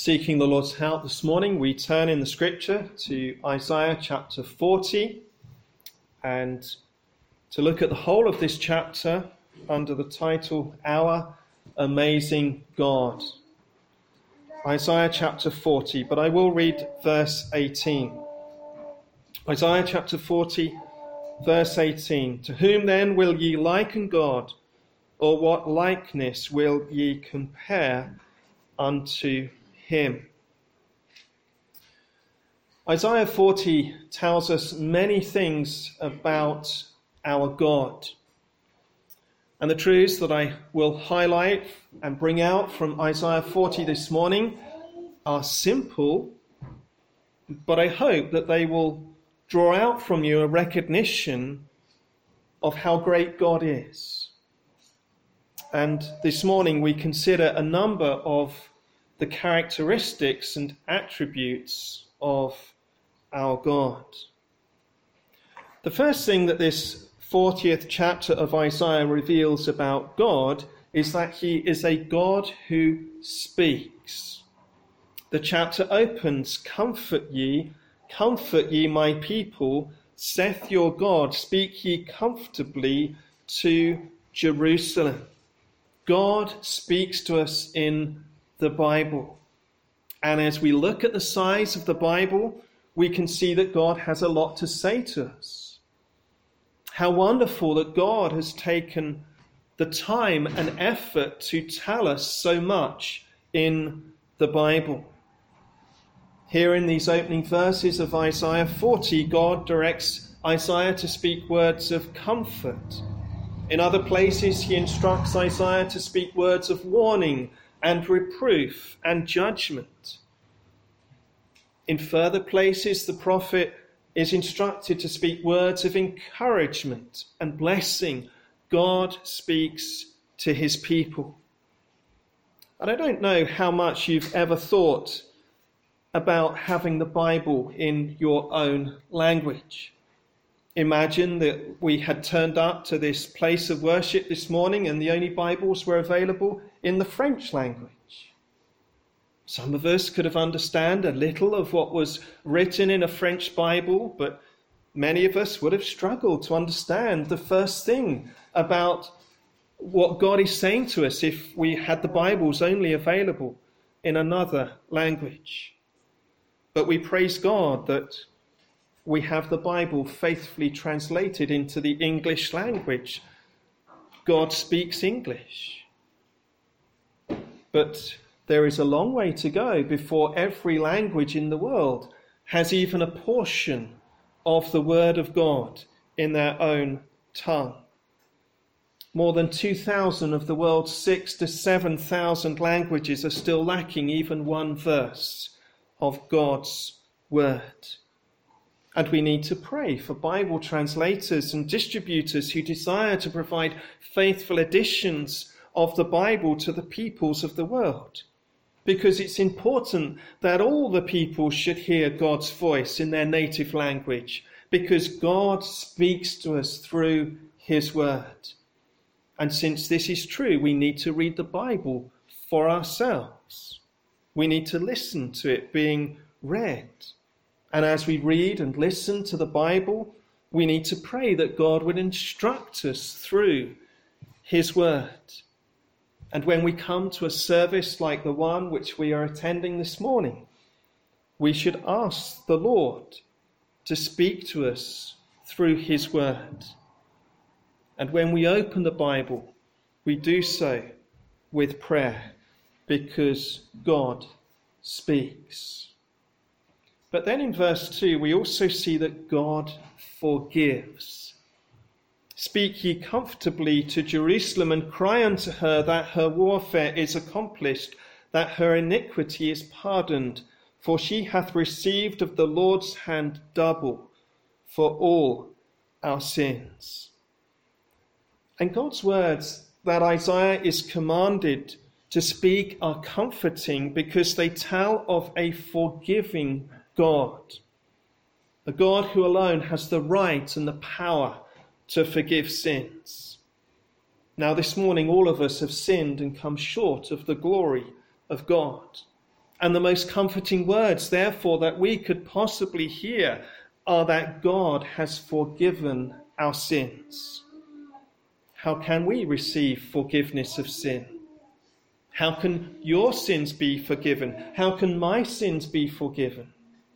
Seeking the Lord's help this morning, we turn in the scripture to Isaiah chapter 40 and to look at the whole of this chapter under the title, Our Amazing God. Isaiah chapter 40, but I will read verse 18. Isaiah chapter 40, verse 18. To whom then will ye liken God, or what likeness will ye compare unto him? Isaiah 40 tells us many things about our God. And the truths that I will highlight and bring out from Isaiah 40 this morning are simple, but I hope that they will draw out from you a recognition of how great God is. And this morning we consider a number of the characteristics and attributes of our God. The first thing that this 40th chapter of Isaiah reveals about God is that he is a God who speaks. The chapter opens, comfort ye my people, saith your God, speak ye comfortably to Jerusalem. God speaks to us in the Bible. And as we look at the size of the Bible, we can see that God has a lot to say to us. How wonderful that God has taken the time and effort to tell us so much in the Bible. Here in these opening verses of Isaiah 40, God directs Isaiah to speak words of comfort. In other places, he instructs Isaiah to speak words of warning and reproof and judgment. In further places, the prophet is instructed to speak words of encouragement and blessing. God speaks to his people. And I don't know how much you've ever thought about having the Bible in your own language. Imagine that we had turned up to this place of worship this morning and the only Bibles were available in the French language. Some of us could have understood a little of what was written in a French Bible, but many of us would have struggled to understand the first thing about what God is saying to us if we had the Bibles only available in another language. But we praise God that we have the Bible faithfully translated into the English language. God speaks English. But there is a long way to go before every language in the world has even a portion of the Word of God in their own tongue. More than 2,000 of the world's 6,000 to 7,000 languages are still lacking even one verse of God's Word. And we need to pray for Bible translators and distributors who desire to provide faithful editions of the Bible to the peoples of the world. Because it's important that all the people should hear God's voice in their native language. Because God speaks to us through his word. And since this is true, we need to read the Bible for ourselves. We need to listen to it being read. And as we read and listen to the Bible, we need to pray that God would instruct us through his word. And when we come to a service like the one which we are attending this morning, we should ask the Lord to speak to us through his word. And when we open the Bible, we do so with prayer because God speaks. But then in verse 2, we also see that God forgives. Speak ye comfortably to Jerusalem and cry unto her that her warfare is accomplished, that her iniquity is pardoned, for she hath received of the Lord's hand double for all our sins. And God's words that Isaiah is commanded to speak are comforting because they tell of a forgiving God, a God who alone has the right and the power to forgive sins. Now this morning all of us have sinned and come short of the glory of God. And the most comforting words, therefore, that we could possibly hear are that God has forgiven our sins. How can we receive forgiveness of sin? How can your sins be forgiven? How can my sins be forgiven?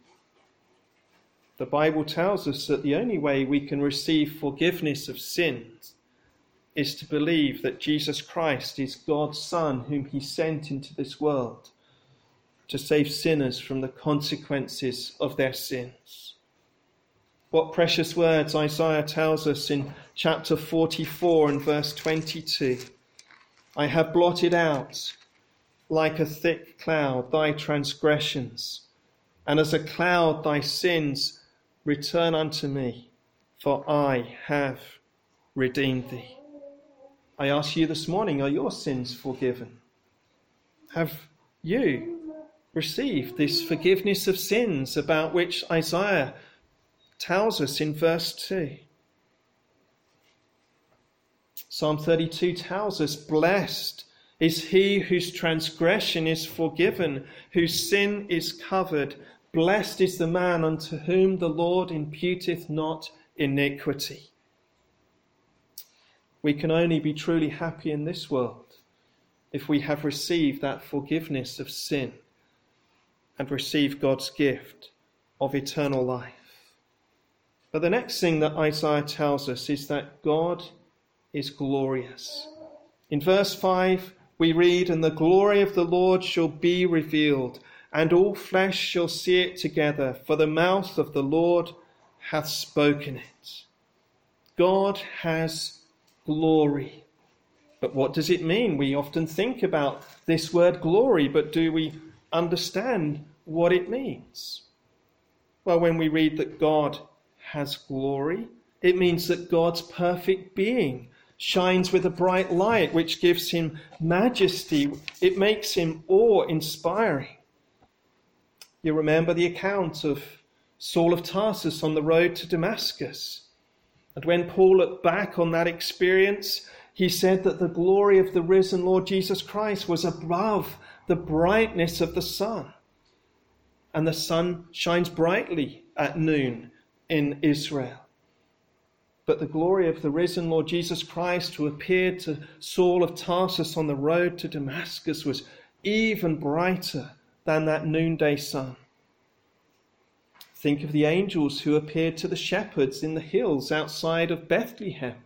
The Bible tells us that the only way we can receive forgiveness of sins is to believe that Jesus Christ is God's Son, whom he sent into this world to save sinners from the consequences of their sins. What precious words Isaiah tells us in chapter 44 and verse 22. I have blotted out like a thick cloud thy transgressions, and as a cloud thy sins. Return unto me, for I have redeemed thee. I ask you this morning, are your sins forgiven? Have you received this forgiveness of sins about which Isaiah tells us in verse 2? Psalm 32 tells us, blessed is he whose transgression is forgiven, whose sin is covered. Blessed is the man unto whom the Lord imputeth not iniquity. We can only be truly happy in this world if we have received that forgiveness of sin and received God's gift of eternal life. But the next thing that Isaiah tells us is that God is glorious. In verse 5 we read, and the glory of the Lord shall be revealed, and all flesh shall see it together, for the mouth of the Lord hath spoken it. God has glory. But what does it mean? We often think about this word glory, but do we understand what it means? Well, when we read that God has glory, it means that God's perfect being shines with a bright light, which gives him majesty. It makes him awe-inspiring. You remember the account of Saul of Tarsus on the road to Damascus. And when Paul looked back on that experience, he said that the glory of the risen Lord Jesus Christ was above the brightness of the sun. And the sun shines brightly at noon in Israel. But the glory of the risen Lord Jesus Christ, who appeared to Saul of Tarsus on the road to Damascus, was even brighter than that noonday sun. Think of the angels who appeared to the shepherds in the hills outside of Bethlehem.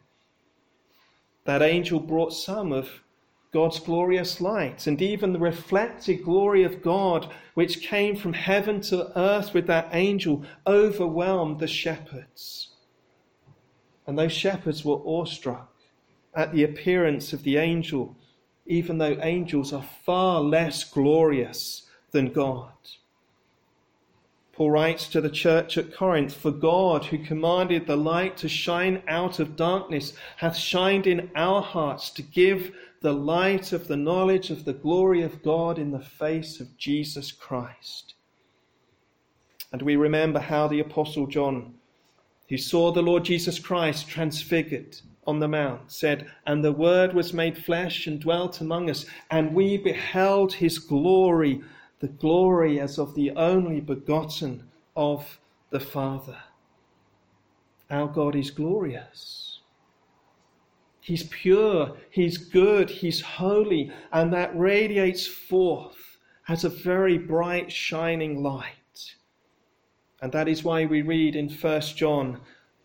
That angel brought some of God's glorious light, and even the reflected glory of God, which came from heaven to earth with that angel, overwhelmed the shepherds. And those shepherds were awestruck at the appearance of the angel, even though angels are far less glorious than God. Paul writes to the church at Corinth, for God, who commanded the light to shine out of darkness, hath shined in our hearts to give the light of the knowledge of the glory of God in the face of Jesus Christ. And we remember how the Apostle John, who saw the Lord Jesus Christ transfigured on the mount, said, and the Word was made flesh and dwelt among us, and we beheld his glory, the glory as of the only begotten of the Father. Our God is glorious. He's pure, he's good, he's holy, and that radiates forth as a very bright, shining light. And that is why we read in 1 John,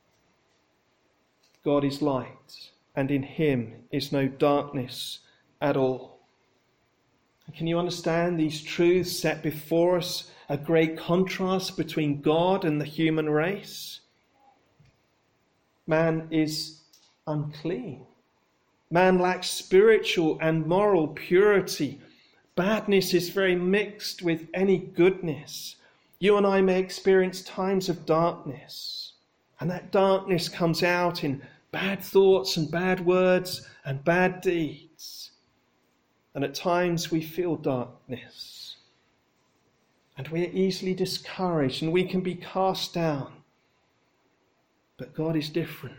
God is light, and in him is no darkness at all. Can you understand these truths set before us, a great contrast between God and the human race? Man is unclean. Man lacks spiritual and moral purity. Badness is very mixed with any goodness. You and I may experience times of darkness, and that darkness comes out in bad thoughts and bad words and bad deeds. And at times we feel darkness, and we are easily discouraged, and we can be cast down. But God is different.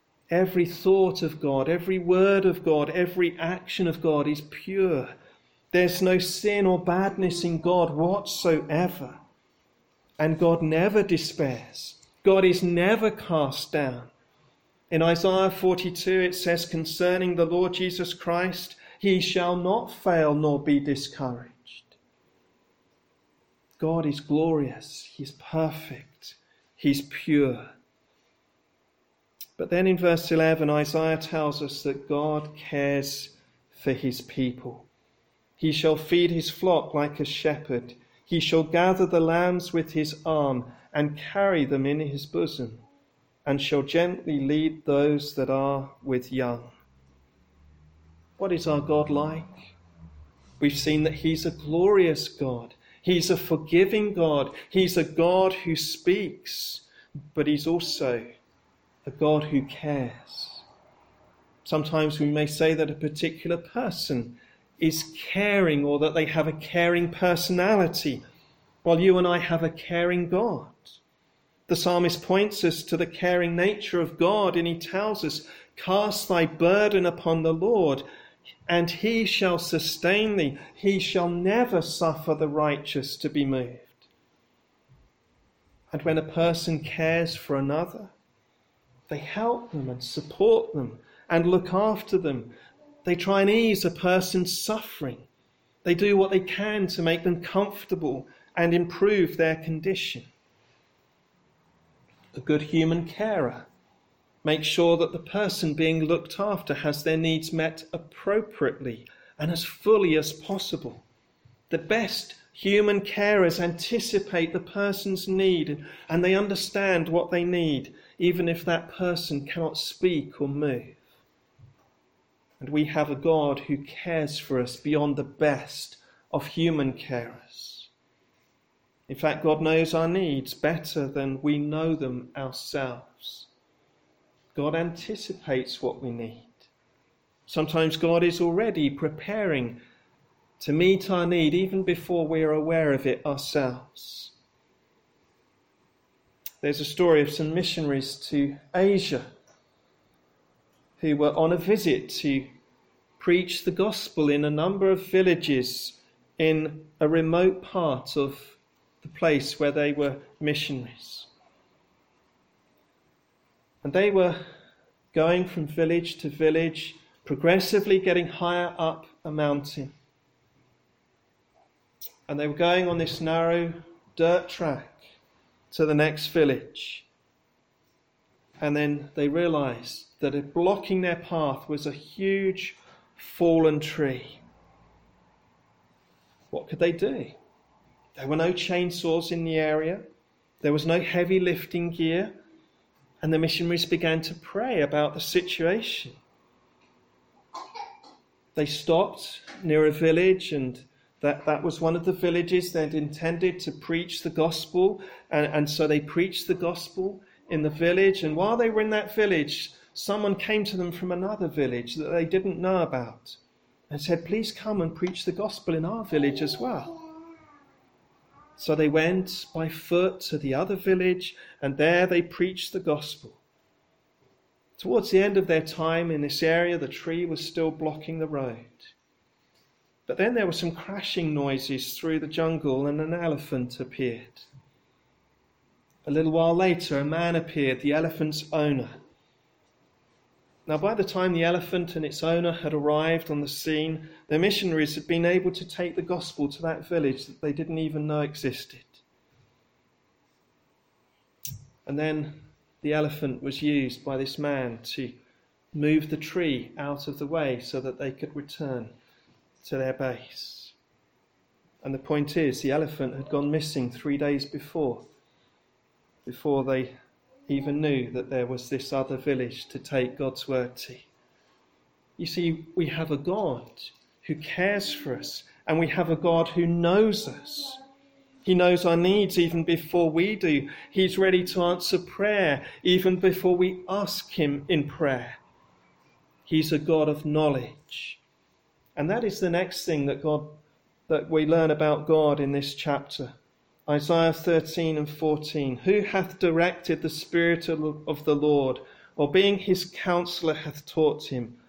Every thought of God, every word of God, every action of God is pure There's no sin or badness in God whatsoever. And God never despairs. God is never cast down. In Isaiah 42 it says concerning the Lord Jesus Christ, he shall not fail nor be discouraged. God is glorious. He's perfect. He's pure. But then in verse 11, Isaiah tells us that God cares for his people. He shall feed his flock like a shepherd. He shall gather the lambs with his arm and carry them in his bosom, and shall gently lead those that are with young. What is our God like? We've seen that he's a glorious God. He's a forgiving God. He's a God who speaks, but he's also a God who cares. Sometimes we may say that a particular person is caring, or that they have a caring personality, while you and I have a caring God. The psalmist points us to the caring nature of God, and he tells us, cast thy burden upon the Lord, and he shall sustain thee. He shall never suffer the righteous to be moved. And when a person cares for another, they help them and support them and look after them. They try and ease a person's suffering. They do what they can to make them comfortable and improve their condition. A good human carer makes sure that the person being looked after has their needs met appropriately and as fully as possible. The best human carers anticipate the person's need, and they understand what they need, even if that person cannot speak or move. And we have a God who cares for us beyond the best of human carers. In fact, God knows our needs better than we know them ourselves. God anticipates what we need. Sometimes God is already preparing to meet our need even before we are aware of it ourselves. There's a story of some missionaries to Asia who were on a visit to preach the gospel in a number of villages in a remote part of the place where they were missionaries. And they were going from village to village, progressively getting higher up a mountain. And they were going on this narrow dirt track to the next village. And then they realized that blocking their path was a huge fallen tree. What could they do? There were no chainsaws in the area. There was no heavy lifting gear. And the missionaries began to pray about the situation. They stopped near a village, and that was one of the villages they'd intended to preach the gospel. And so they preached the gospel in the village. And while they were in that village, someone came to them from another village that they didn't know about and said, please come and preach the gospel in our village as well. So they went by foot to the other village, and there they preached the gospel. Towards the end of their time in this area, the tree was still blocking the road. But then there were some crashing noises through the jungle, and an elephant appeared. A little while later, a man appeared, the elephant's owner. Now, by the time the elephant and its owner had arrived on the scene, the missionaries had been able to take the gospel to that village that they didn't even know existed. And then the elephant was used by this man to move the tree out of the way so that they could return to their base. And the point is, the elephant had gone missing 3 days before they even knew that there was this other village to take God's word to. You see, we have a God who cares for us, and we have a God who knows us. He knows our needs even before we do. He's ready to answer prayer even before we ask him in prayer. He's a God of knowledge. And that is the next thing that we learn about God in this chapter. Isaiah 13 and 14. Who hath directed the Spirit of the Lord, or being his counselor hath taught him?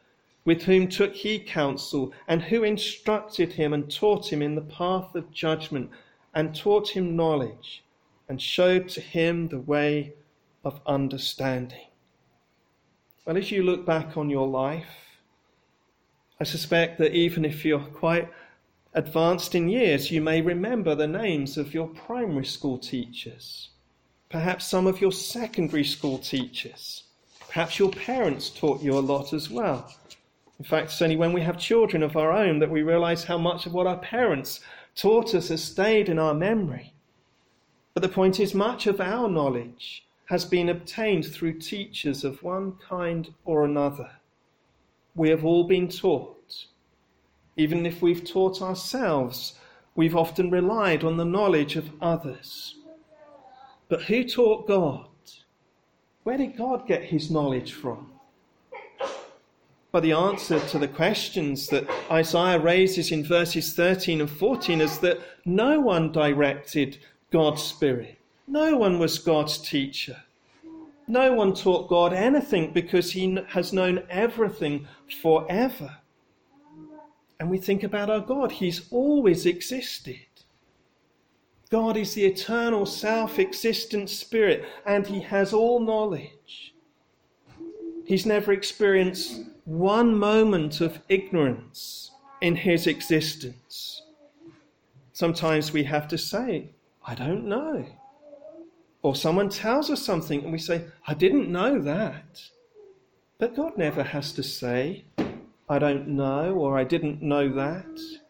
With whom took he counsel, and who instructed him and taught him in the path of judgment, and taught him knowledge, and showed to him the way of understanding? Well, as you look back on your life, I suspect that even if you're quite advanced in years, you may remember the names of your primary school teachers, perhaps some of your secondary school teachers. Perhaps your parents taught you a lot as well. In fact, it's only when we have children of our own that we realize how much of what our parents taught us has stayed in our memory. But the point is, much of our knowledge has been obtained through teachers of one kind or another. We have all been taught. Even if we've taught ourselves, we've often relied on the knowledge of others. But who taught God? Where did God get his knowledge from? Well, the answer to the questions that Isaiah raises in verses 13 and 14 is that no one directed God's Spirit. No one was God's teacher. No one taught God anything because he has known everything forever. And we think about our God. He's always existed. God is the eternal, self-existent Spirit, and he has all knowledge. He's never experienced one moment of ignorance in his existence. Sometimes we have to say, I don't know. Or someone tells us something and we say, I didn't know that. But God never has to say, I don't know, or I didn't know that.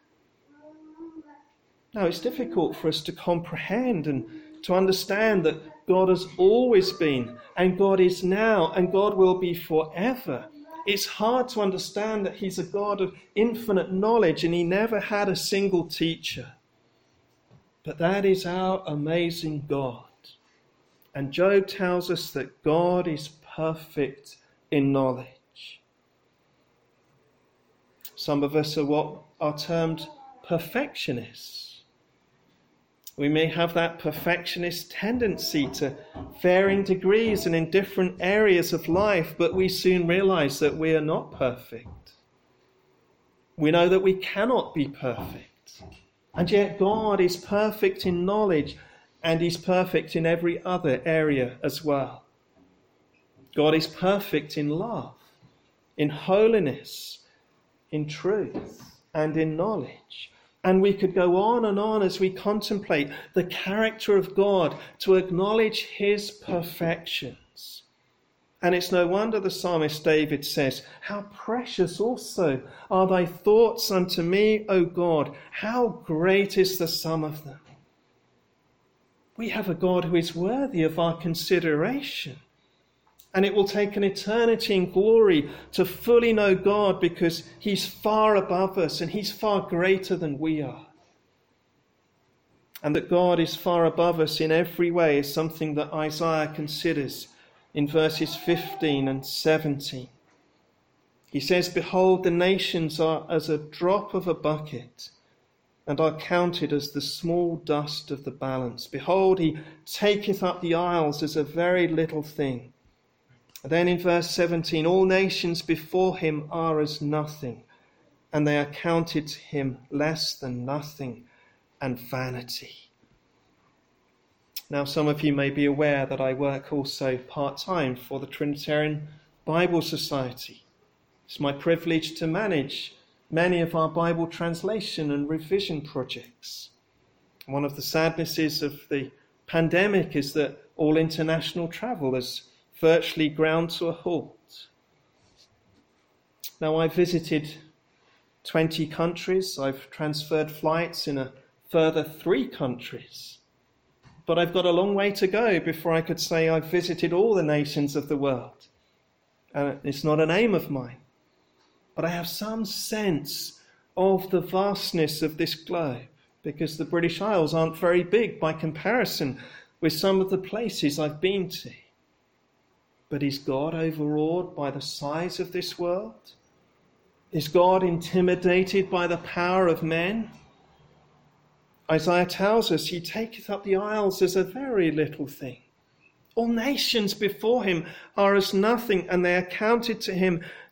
No, it's difficult for us to comprehend and to understand that God has always been, and God is now, and God will be forever. It's hard to understand that he's a God of infinite knowledge and he never had a single teacher. But that is our amazing God. And Job tells us that God is perfect in knowledge. Some of us are what are termed perfectionists. We may have that perfectionist tendency to varying degrees and in different areas of life, but we soon realize that we are not perfect. We know that we cannot be perfect. And yet God is perfect in knowledge, and he's perfect in every other area as well. God is perfect in love, in holiness, in truth, and in knowledge. And we could go on as we contemplate the character of God to acknowledge his perfections. And it's no wonder the psalmist David says, how precious also are thy thoughts unto me, O God. How great is the sum of them. We have a God who is worthy of our consideration. And it will take an eternity in glory to fully know God because he's far above us and he's far greater than we are. And that God is far above us in every way is something that Isaiah considers in verses 15 and 17. He says, behold, the nations are as a drop of a bucket and are counted as the small dust of the balance. Behold, he taketh up the isles as a very little thing. And then in verse 17, all nations before him are as nothing, and they are counted to him less than nothing and vanity. Now, some of you may be aware that I work also part-time for the Trinitarian Bible Society. It's my privilege to manage many of our Bible translation and revision projects. One of the sadnesses of the pandemic is that all international travel has virtually ground to a halt. Now, I visited 20 countries. I've transferred flights in a further 3 countries. But I've got a long way to go before I could say I've visited all the nations of the world. And it's not an aim of mine. But I have some sense of the vastness of this globe, because the British Isles aren't very big by comparison with some of the places I've been to. But is God overawed by the size of this world? Is God intimidated by the power of men? Isaiah tells us he taketh up the isles as a very little thing. All nations before him are as nothing, and they are counted to him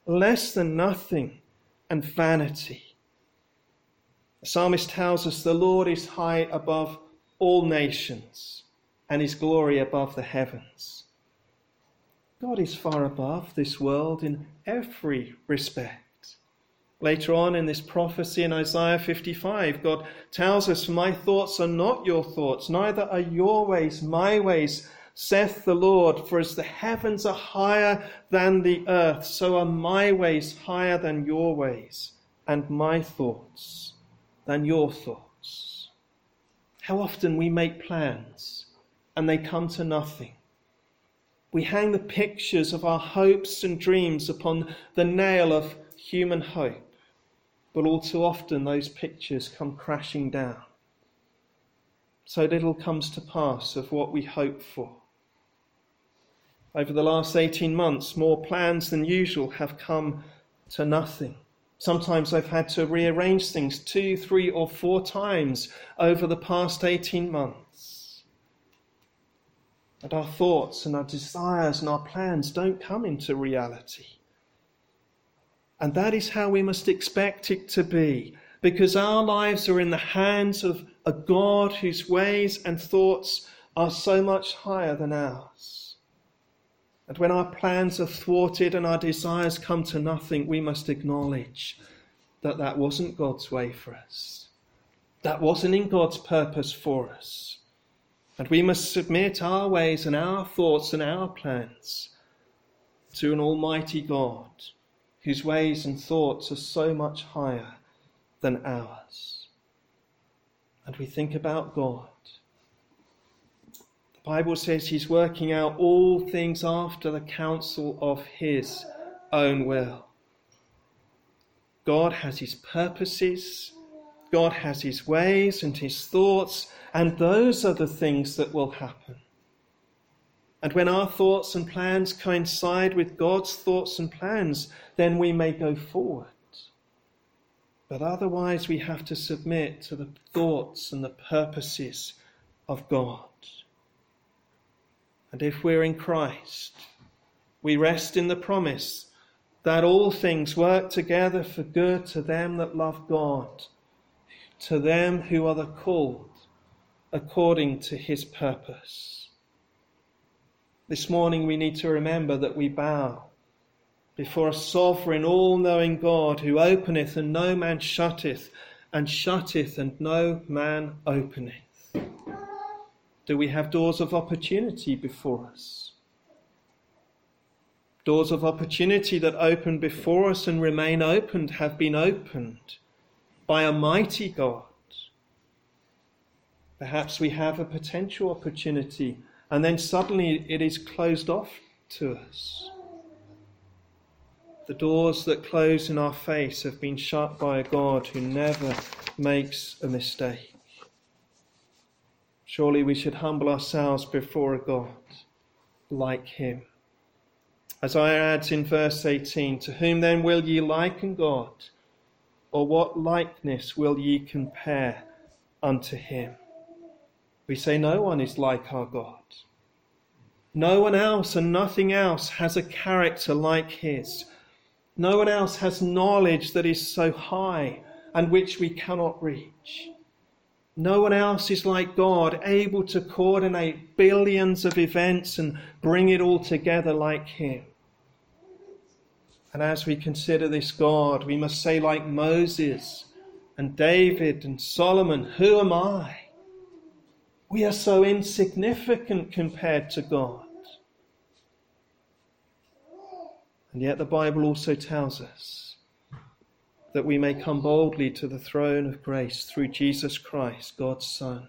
less than nothing and vanity. The psalmist tells us the Lord is high above all nations and his glory above the heavens. God is far above this world in every respect. Later on in this prophecy in Isaiah 55, God tells us, "My thoughts are not your thoughts, neither are your ways my ways, saith the Lord. For as the heavens are higher than the earth, so are my ways higher than your ways, and my thoughts than your thoughts." How often we make plans and they come to nothing. We hang the pictures of our hopes and dreams upon the nail of human hope, but all too often those pictures come crashing down. So little comes to pass of what we hope for. Over the last 18 months, more plans than usual have come to nothing. Sometimes I've had to rearrange things 2, 3, or 4 times over the past 18 months. And our thoughts and our desires and our plans don't come into reality. And that is how we must expect it to be, because our lives are in the hands of a God whose ways and thoughts are so much higher than ours. And when our plans are thwarted and our desires come to nothing, we must acknowledge that that wasn't God's way for us. That wasn't in God's purpose for us. And we must submit our ways and our thoughts and our plans to an almighty God whose ways and thoughts are so much higher than ours. And we think about God. The Bible says he's working out all things after the counsel of his own will. God has his purposes, God has his ways and his thoughts, and those are the things that will happen. And when our thoughts and plans coincide with God's thoughts and plans, then we may go forward. But otherwise we have to submit to the thoughts and the purposes of God. And if we're in Christ, we rest in the promise that all things work together for good to them that love God, to them who are the called according to his purpose. This morning we need to remember that we bow before a sovereign, all-knowing God who openeth and no man shutteth, and shutteth and no man openeth. Do we have doors of opportunity before us? Doors of opportunity that open before us and remain opened have been opened by a mighty God. Perhaps we have a potential opportunity and then suddenly it is closed off to us. The doors that close in our face have been shut by a God who never makes a mistake. Surely we should humble ourselves before a God like him. Isaiah adds in verse 18, "To whom then will ye liken God? Or what likeness will ye compare unto him?" We say no one is like our God. No one else and nothing else has a character like his. No one else has knowledge that is so high and which we cannot reach. No one else is like God, able to coordinate billions of events and bring it all together like him. And as we consider this God, we must say like Moses and David and Solomon, "Who am I?" We are so insignificant compared to God. And yet the Bible also tells us that we may come boldly to the throne of grace through Jesus Christ, God's Son.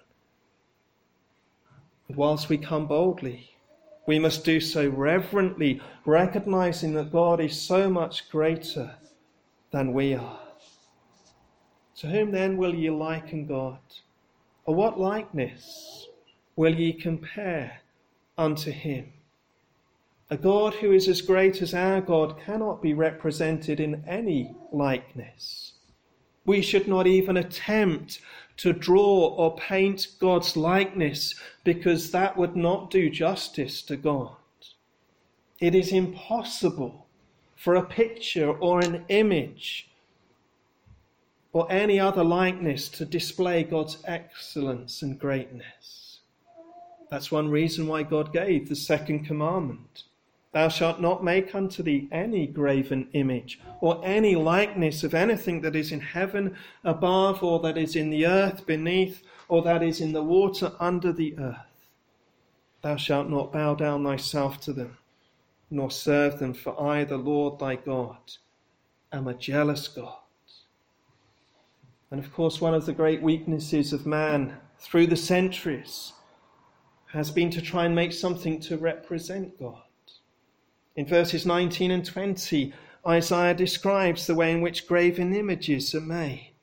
And whilst we come boldly, we must do so reverently, recognizing that God is so much greater than we are. To whom then will ye liken God? Or what likeness will ye compare unto him? A God who is as great as our God cannot be represented in any likeness. We should not even attempt to draw or paint God's likeness, because that would not do justice to God. It is impossible for a picture or an image or any other likeness to display God's excellence and greatness. That's one reason why God gave the second commandment. Thou shalt not make unto thee any graven image or any likeness of anything that is in heaven above, or that is in the earth beneath, or that is in the water under the earth. Thou shalt not bow down thyself to them, nor serve them, for I, the Lord thy God, am a jealous God. And of course, one of the great weaknesses of man through the centuries has been to try and make something to represent God. In verses 19 and 20, Isaiah describes the way in which graven images are made.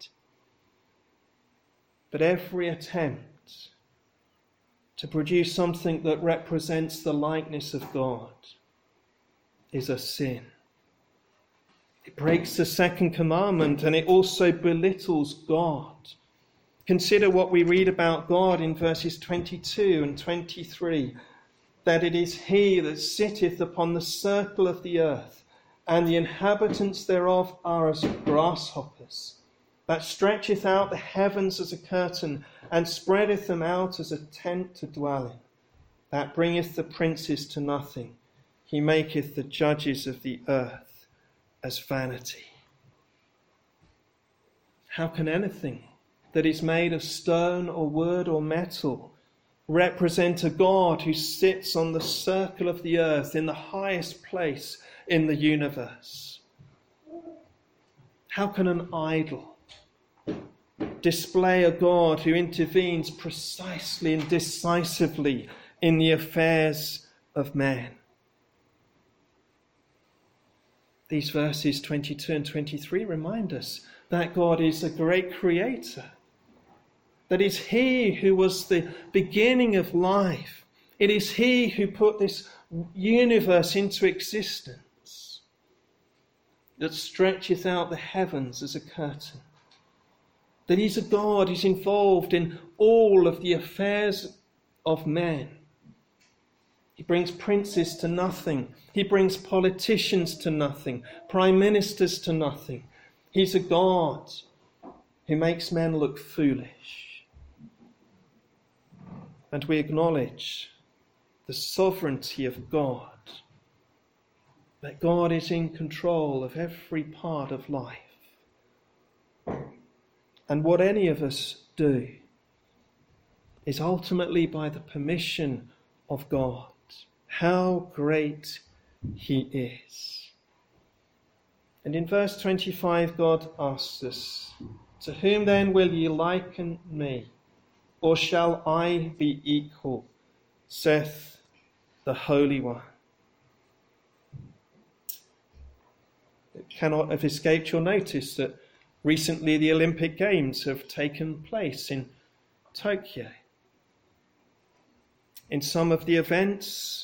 But every attempt to produce something that represents the likeness of God is a sin. It breaks the second commandment, and it also belittles God. Consider what we read about God in verses 22 and 23, that it is he that sitteth upon the circle of the earth, and the inhabitants thereof are as grasshoppers, that stretcheth out the heavens as a curtain, and spreadeth them out as a tent to dwell in, that bringeth the princes to nothing. He maketh the judges of the earth as vanity. How can anything that is made of stone or wood or metal represent a God who sits on the circle of the earth in the highest place in the universe? How can an idol display a God who intervenes precisely and decisively in the affairs of man? These verses 22 and 23 remind us that God is a great creator, that it's he who was the beginning of life. It is he who put this universe into existence, that stretcheth out the heavens as a curtain. That he's a God who's involved in all of the affairs of men. He brings princes to nothing. He brings politicians to nothing, prime ministers to nothing. He's a God who makes men look foolish. And we acknowledge the sovereignty of God, that God is in control of every part of life. And what any of us do is ultimately by the permission of God. How great he is. And in verse 25, God asks us, to whom then will ye liken me? Or shall I be equal, saith the Holy One? It cannot have escaped your notice that recently the Olympic Games have taken place in Tokyo. In some of the events,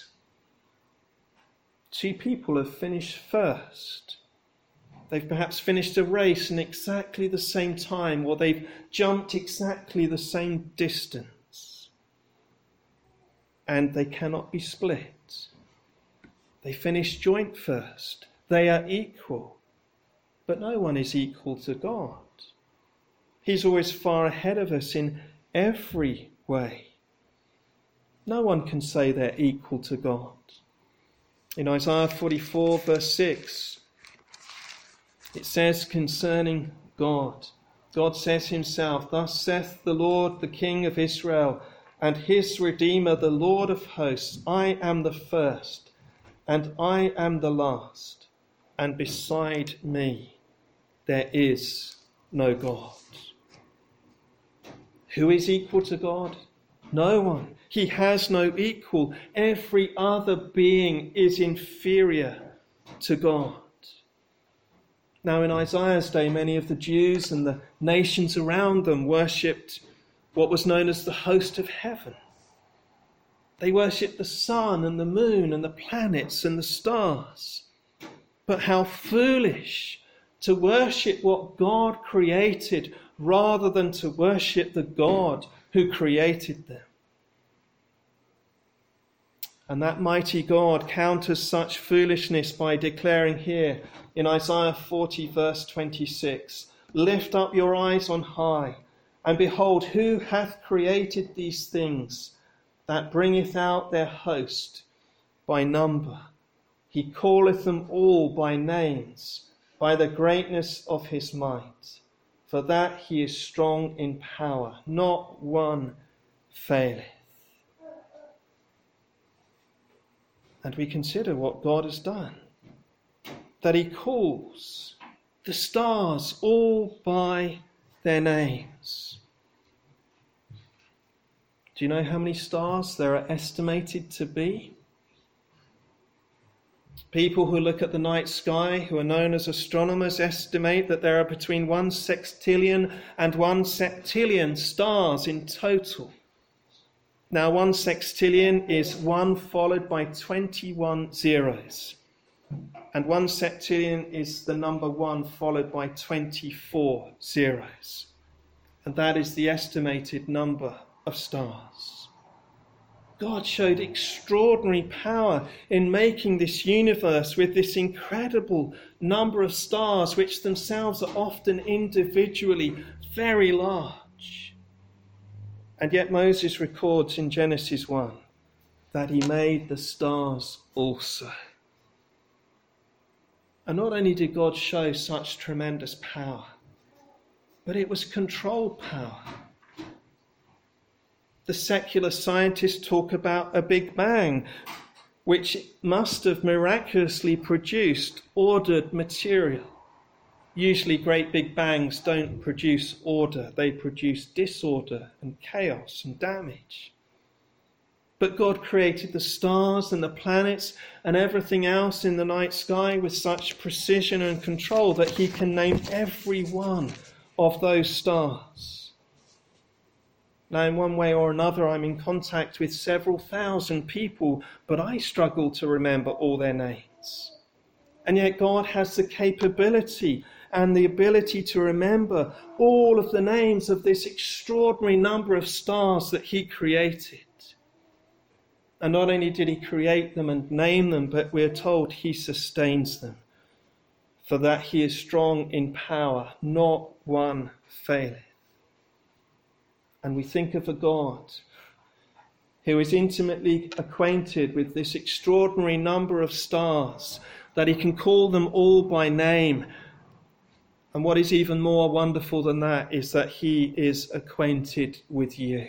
2 people have finished first. They've perhaps finished a race in exactly the same time, or they've jumped exactly the same distance. And they cannot be split. They finish joint first. They are equal. But no one is equal to God. He's always far ahead of us in every way. No one can say they're equal to God. In Isaiah 44 verse 6, it says concerning God, God says himself, thus saith the Lord, the King of Israel, and his Redeemer, the Lord of hosts, I am the first, and I am the last, and beside me there is no God. Who is equal to God? No one. He has no equal. Every other being is inferior to God. Now, in Isaiah's day, many of the Jews and the nations around them worshipped what was known as the host of heaven. They worshipped the sun and the moon and the planets and the stars. But how foolish to worship what God created rather than to worship the God who created them. And that mighty God counters such foolishness by declaring here in Isaiah 40 verse 26, "Lift up your eyes on high, and behold, who hath created these things, that bringeth out their host by number? He calleth them all by names, by the greatness of his might. For that he is strong in power, not one faileth." And we consider what God has done, that he calls the stars all by their names. Do you know how many stars there are estimated to be? People who look at the night sky, who are known as astronomers, estimate that there are between 1 sextillion and 1 septillion stars in total. Now, 1 sextillion is 1 followed by 21 zeros. And 1 septillion is the number 1 followed by 24 zeros. And that is the estimated number of stars. God showed extraordinary power in making this universe with this incredible number of stars, which themselves are often individually very large. And yet Moses records in Genesis 1 that he made the stars also. And not only did God show such tremendous power, but it was controlled power. The secular scientists talk about a Big Bang, which must have miraculously produced ordered material. Usually great Big Bangs don't produce order, they produce disorder and chaos and damage. But God created the stars and the planets and everything else in the night sky with such precision and control that he can name every one of those stars. Now, in one way or another, I'm in contact with several thousand people, but I struggle to remember all their names. And yet God has the capability and the ability to remember all of the names of this extraordinary number of stars that he created. And not only did he create them and name them, but we're told he sustains them. For that he is strong in power, not one faileth. And we think of a God who is intimately acquainted with this extraordinary number of stars, that he can call them all by name. And what is even more wonderful than that is that he is acquainted with you.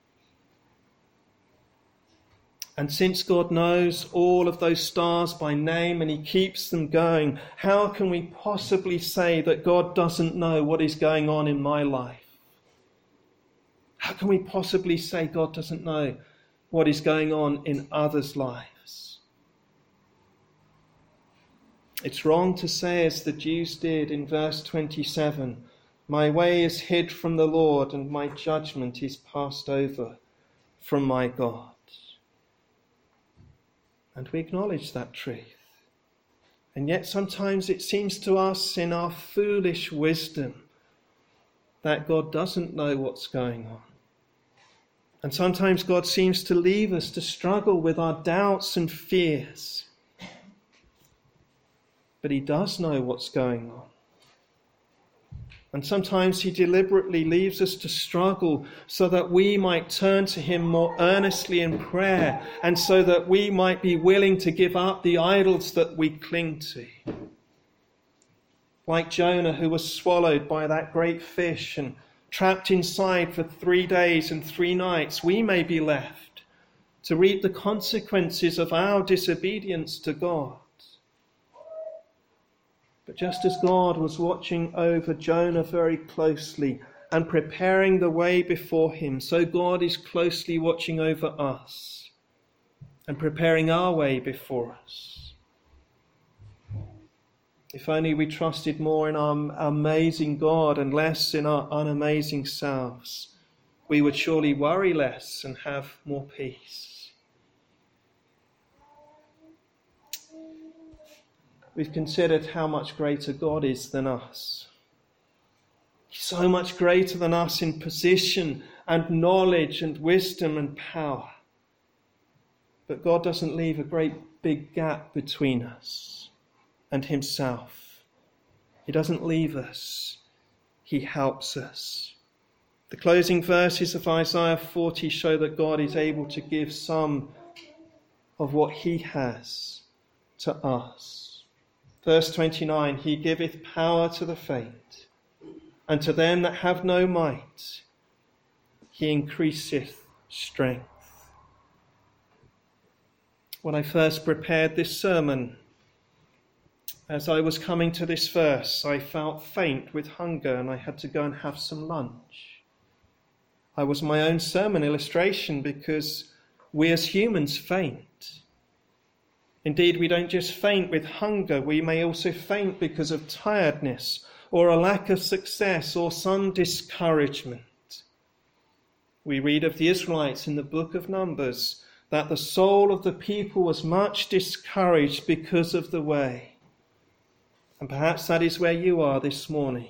And since God knows all of those stars by name and he keeps them going, how can we possibly say that God doesn't know what is going on in my life? How can we possibly say God doesn't know what is going on in others' lives? It's wrong to say, as the Jews did in verse 27, "My way is hid from the Lord, and my judgment is passed over from my God." And we acknowledge that truth. And yet sometimes it seems to us in our foolish wisdom that God doesn't know what's going on. And sometimes God seems to leave us to struggle with our doubts and fears. But he does know what's going on. And sometimes he deliberately leaves us to struggle so that we might turn to him more earnestly in prayer, and so that we might be willing to give up the idols that we cling to. Like Jonah, who was swallowed by that great fish and trapped inside for 3 days and 3 nights, we may be left to reap the consequences of our disobedience to God. But just as God was watching over Jonah very closely and preparing the way before him, so God is closely watching over us and preparing our way before us. If only we trusted more in our amazing God and less in our unamazing selves, we would surely worry less and have more peace. We've considered how much greater God is than us. He's so much greater than us in position and knowledge and wisdom and power. But God doesn't leave a great big gap between us and himself. He doesn't leave us. He helps us. The closing verses of Isaiah 40 show that God is able to give some of what he has to us. Verse 29, he giveth power to the faint, and to them that have no might, he increaseth strength. When I first prepared this sermon, as I was coming to this verse, I felt faint with hunger and I had to go and have some lunch. I was my own sermon illustration because we as humans faint. Indeed, we don't just faint with hunger, we may also faint because of tiredness or a lack of success or some discouragement. We read of the Israelites in the book of Numbers that the soul of the people was much discouraged because of the way. And perhaps that is where you are this morning.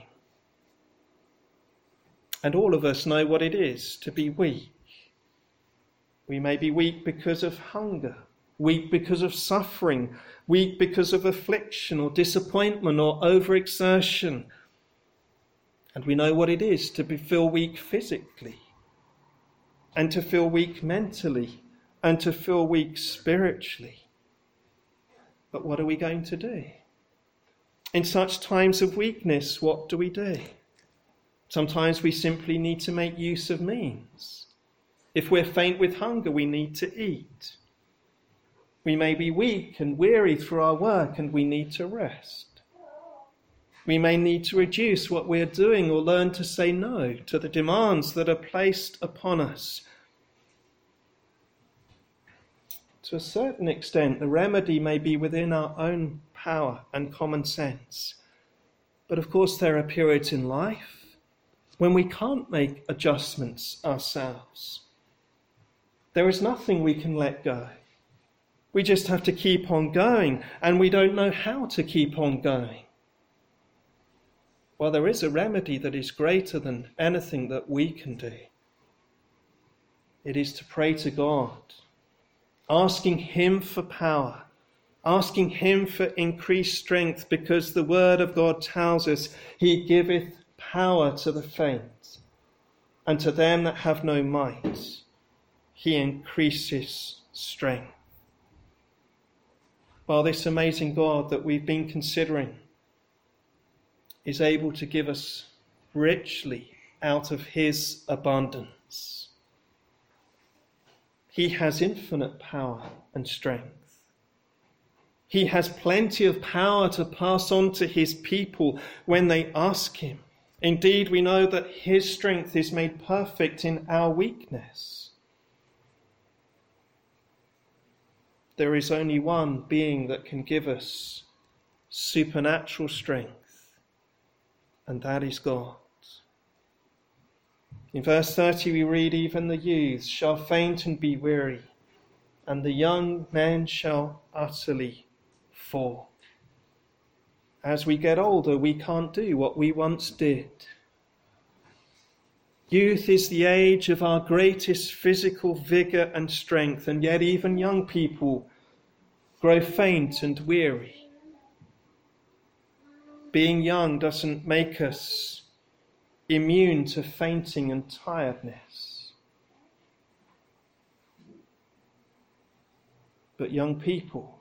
And all of us know what it is to be weak. We may be weak because of hunger, weak because of suffering, weak because of affliction or disappointment or overexertion. And we know what it is to feel weak physically, and to feel weak mentally, and to feel weak spiritually. But what are we going to do? In such times of weakness, what do we do? Sometimes we simply need to make use of means. If we're faint with hunger, we need to eat. We may be weak and weary through our work and we need to rest. We may need to reduce what we're doing or learn to say no to the demands that are placed upon us. To a certain extent, the remedy may be within our own power and common sense. But of course, there are periods in life when we can't make adjustments ourselves. There is nothing we can let go. We just have to keep on going, and we don't know how to keep on going. Well, there is a remedy that is greater than anything that we can do. It is to pray to God, asking him for power, asking him for increased strength, because the word of God tells us he giveth power to the faint, and to them that have no might, he increases strength. While this amazing God that we've been considering is able to give us richly out of his abundance, he has infinite power and strength. He has plenty of power to pass on to his people when they ask him. Indeed, we know that his strength is made perfect in our weakness. There is only one being that can give us supernatural strength, and that is God. In verse 30 we read, even the youths shall faint and be weary, and the young men shall utterly fall. As we get older, we can't do what we once did. Youth is the age of our greatest physical vigour and strength, and yet even young people grow faint and weary. Being young doesn't make us immune to fainting and tiredness. But young people,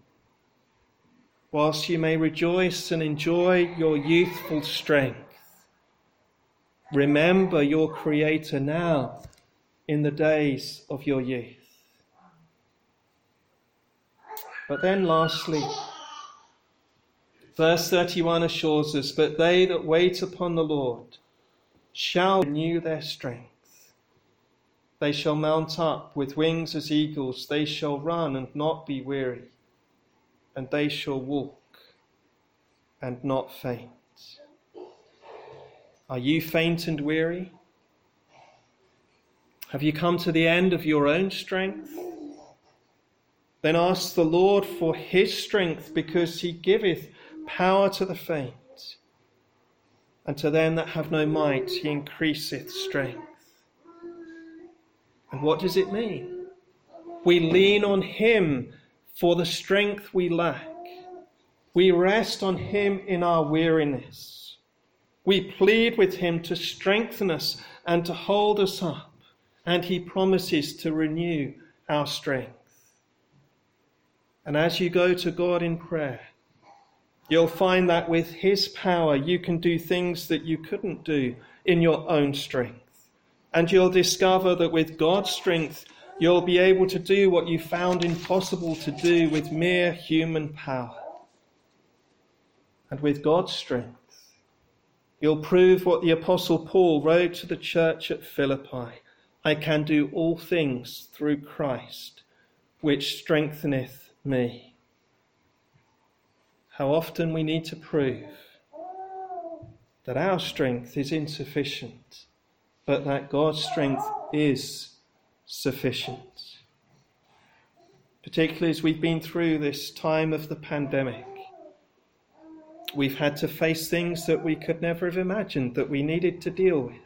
whilst you may rejoice and enjoy your youthful strength, remember your Creator now in the days of your youth. But then lastly, verse 31 assures us, but they that wait upon the Lord shall renew their strength. They shall mount up with wings as eagles. They shall run and not be weary, and they shall walk and not faint. Are you faint and weary? Have you come to the end of your own strength? Then ask the Lord for his strength, because he giveth power to the faint, and to them that have no might he increaseth strength. And what does it mean? We lean on him for the strength we lack. We rest on him in our weariness. We plead with him to strengthen us and to hold us up, and he promises to renew our strength. And as you go to God in prayer, you'll find that with his power you can do things that you couldn't do in your own strength. And you'll discover that with God's strength, you'll be able to do what you found impossible to do with mere human power. And with God's strength, you'll prove what the Apostle Paul wrote to the church at Philippi: I can do all things through Christ, which strengtheneth me. How often we need to prove that our strength is insufficient, but that God's strength is sufficient. Particularly as we've been through this time of the pandemic, we've had to face things that we could never have imagined that we needed to deal with.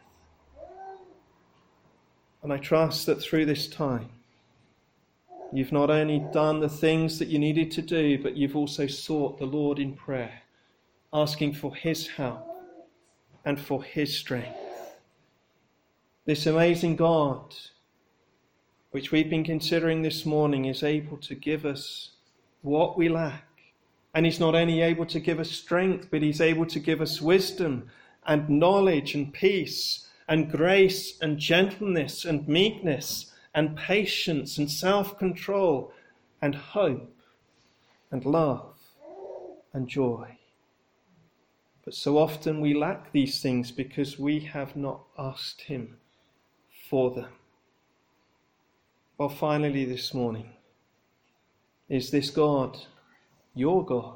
And I trust that through this time, you've not only done the things that you needed to do, but you've also sought the Lord in prayer, asking for his help and for his strength. This amazing God, which we've been considering this morning, is able to give us what we lack. And he's not only able to give us strength, but he's able to give us wisdom and knowledge and peace and grace and gentleness and meekness and patience and self-control and hope and love and joy. But so often we lack these things because we have not asked him for them. Well, finally this morning, is this God your God?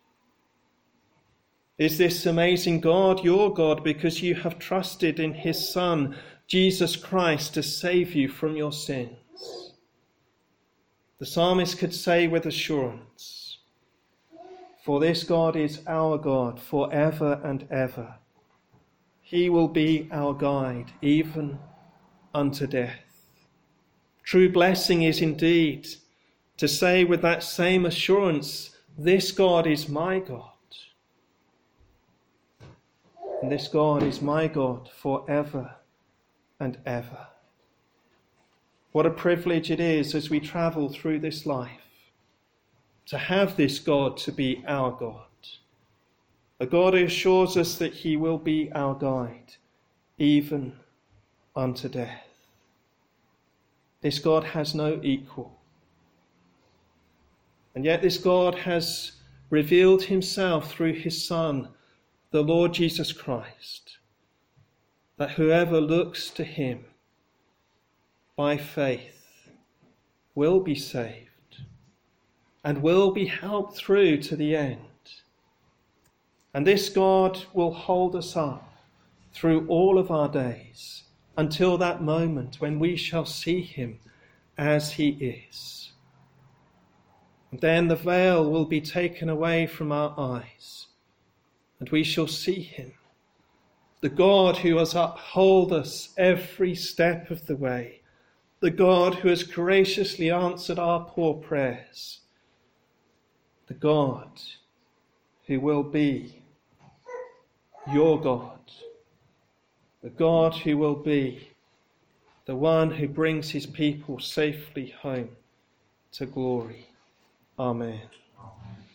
Is this amazing God your God because you have trusted in his Son, Jesus Christ, to save you from your sins? The psalmist could say with assurance, for this God is our God forever and ever. He will be our guide even unto death. True blessing is indeed to say with that same assurance, this God is my God. And this God is my God forever and ever. What a privilege it is as we travel through this life to have this God to be our God. A God who assures us that he will be our guide even unto death. This God has no equal. And yet this God has revealed himself through his Son, the Lord Jesus Christ, that whoever looks to him by faith will be saved and will be helped through to the end. And this God will hold us up through all of our days until that moment when we shall see him as he is. And then the veil will be taken away from our eyes, and we shall see him, the God who has upheld us every step of the way, the God who has graciously answered our poor prayers, the God who will be your God, the God who will be the one who brings his people safely home to glory. Amen.